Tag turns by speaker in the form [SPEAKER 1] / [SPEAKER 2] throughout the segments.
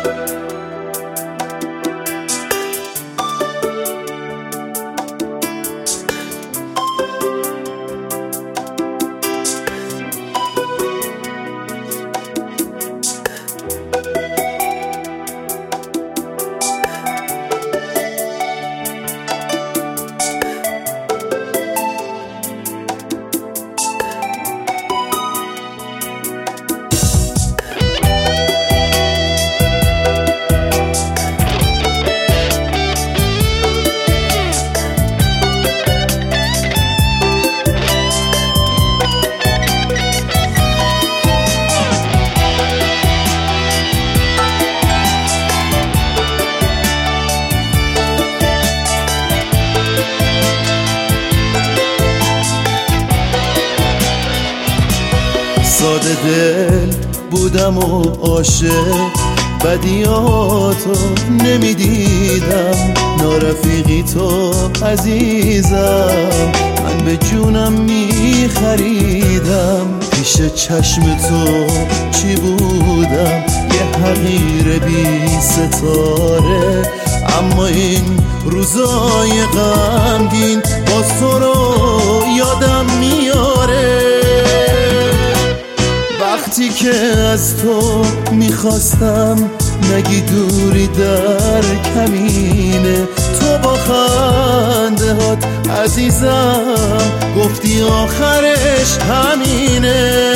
[SPEAKER 1] ساده دل بودم و عاشق، بدیاتو نمیدیدم، نارفیقی تو عزیزم، من به جونم میخریدم. پیش چشم تو چی بودم؟ یه حقیر بی ستاره، اما این روزای غمگین باز تو رو یادم میاره. وقتی که از تو میخواستم نگی دوری در کمینه، تو با خنده هات عزیزم گفتی آخرش همینه.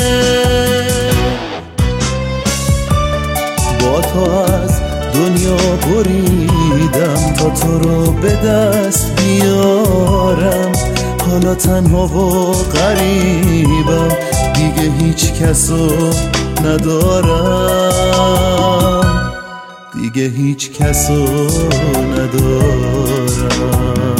[SPEAKER 1] با تو از دنیا بریدم تا تو رو به دست بیارم، حالا تنها و غریبم، دیگه هیچ کسو ندارم، دیگه هیچ کسو ندارم.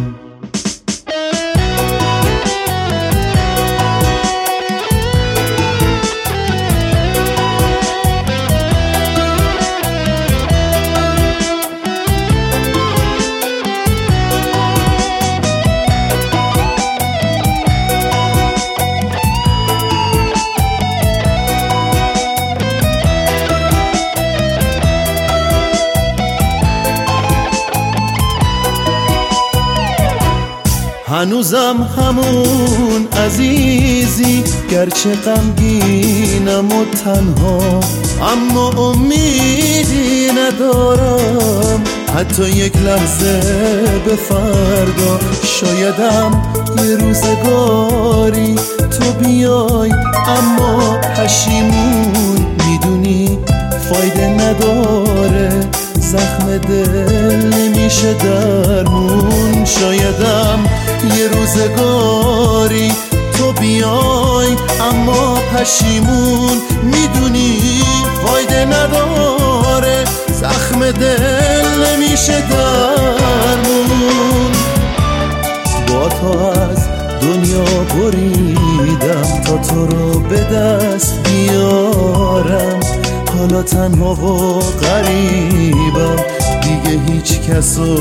[SPEAKER 1] هنوزم همون عزیزی، گرچه غمگینم و تنها، اما امیدی ندارم حتی یک لحظه به فردا. شایدم یه روزگاری تو بیای، اما پشیمون میدونی فایده نداره، زخم دل نمیشه درمون. شایدم یه روزگاری تو بیای، اما پشیمون میدونی فایده نداره، زخم دل نمیشه درمون. با تو از دنیا بریدم تا تو رو به دست بیارم، حالا تنها و غریبم، دیگه هیچ کسو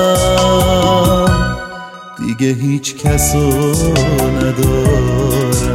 [SPEAKER 1] ندارم، دیگه هیچ کسو ندارم.